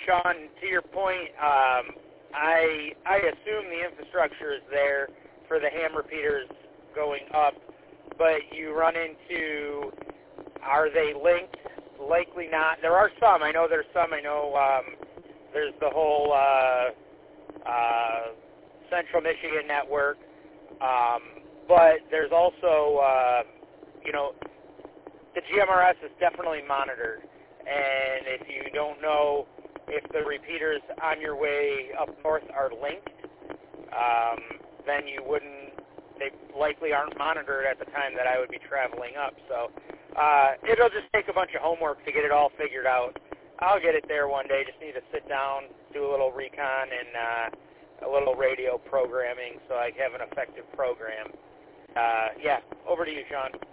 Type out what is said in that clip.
Sean, to your point, I assume the infrastructure is there for the ham repeaters going up, but you run into, are they linked? Likely not. There are some. I know there's some. I know there's the whole Central Michigan network, but there's also, the GMRS is definitely monitored, and if you don't know if the repeaters on your way up north are linked, then they likely aren't monitored at the time that I would be traveling up. So it'll just take a bunch of homework to get it all figured out. I'll get it there one day. Just need to sit down, do a little recon, and a little radio programming so I have an effective program. Over to you, Sean.